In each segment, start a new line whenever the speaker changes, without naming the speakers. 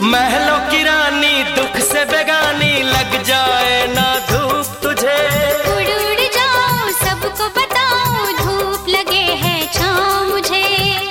महलों की रानी दुख से बेगानी, लग जाए ना धूप तुझे।
उड़ उड़ जाऊं सबको बताऊं, धूप लगे है छाँव मुझे।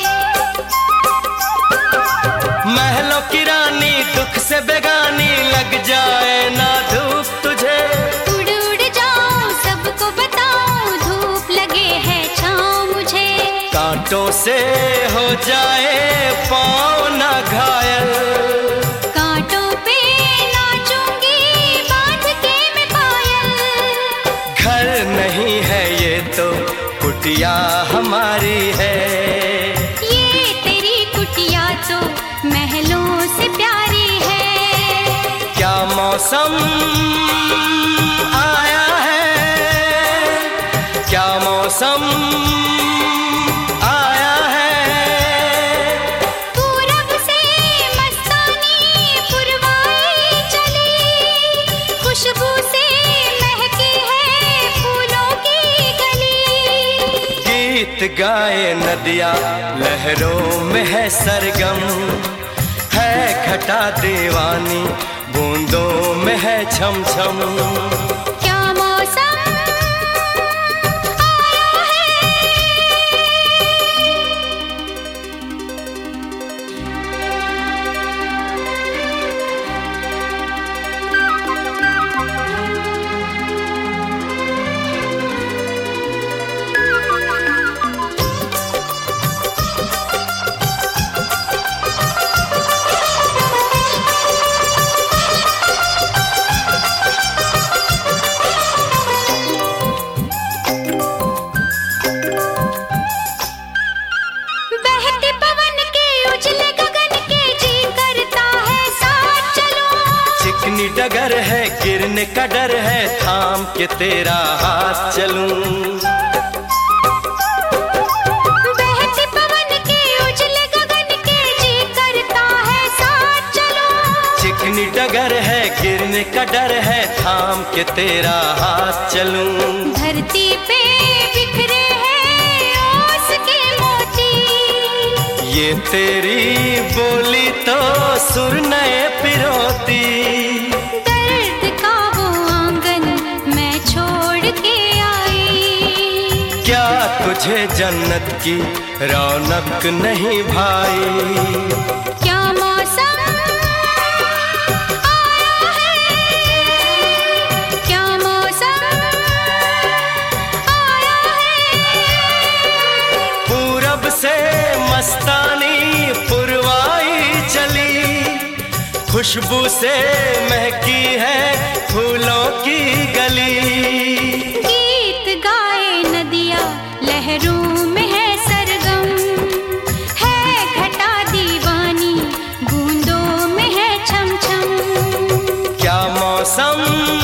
महलों की रानी दुख से बेगानी, लग जाए ना धूप तुझे।
उड़ उड़ जाऊं सबको बताऊं, धूप लगे है छाँव मुझे।
कांटों से हो जाए पाँव ना घायल,
कांटों पे नाचूंगी बांध के मैं पायल।
घर नहीं है ये तो कुटिया हमारी है।
ये तेरी कुटिया तो महलों से प्यारी है।
क्या मौसम आया है, क्या मौसम आया है।
पूरब से मस्तानी पुरवाई चली, खुशबू से महकी है फूलों की गली।
गीत गाए नदिया लहरों में है सरगम, है घटा दीवानी बूंदों में है छम छम।
क्या मौसम आया है। बहते पवन के उजले गगन के जी करता है साथ चलूं।
चिकनी डगर है गिरने का डर है, थाम के तेरा हाथ चलूं।
बहते पवन के उजले गगन के जी करता है साथ चलूं।
चिकनी डगर है गिरने का डर है, थाम के तेरा हाथ चलूं।
धरती पे बिखरे हैं ओस के मोती,
ये तेरी बोली तो सुर नए पिरोती।
दर्द का वो आंगन मैं छोड़ के आई।
क्या तुझे जन्नत की रौनक नहीं भाई।
क्या मौसम आया है, क्या मौसम आया है।
पूरब से मस्तानी पुरवाई चली, खुशबू से महकी है फूलों की गली।
गीत गाए नदिया लहरों में है सरगम, है घटा दीवानी बूंदों में है छम छम।
क्या मौसम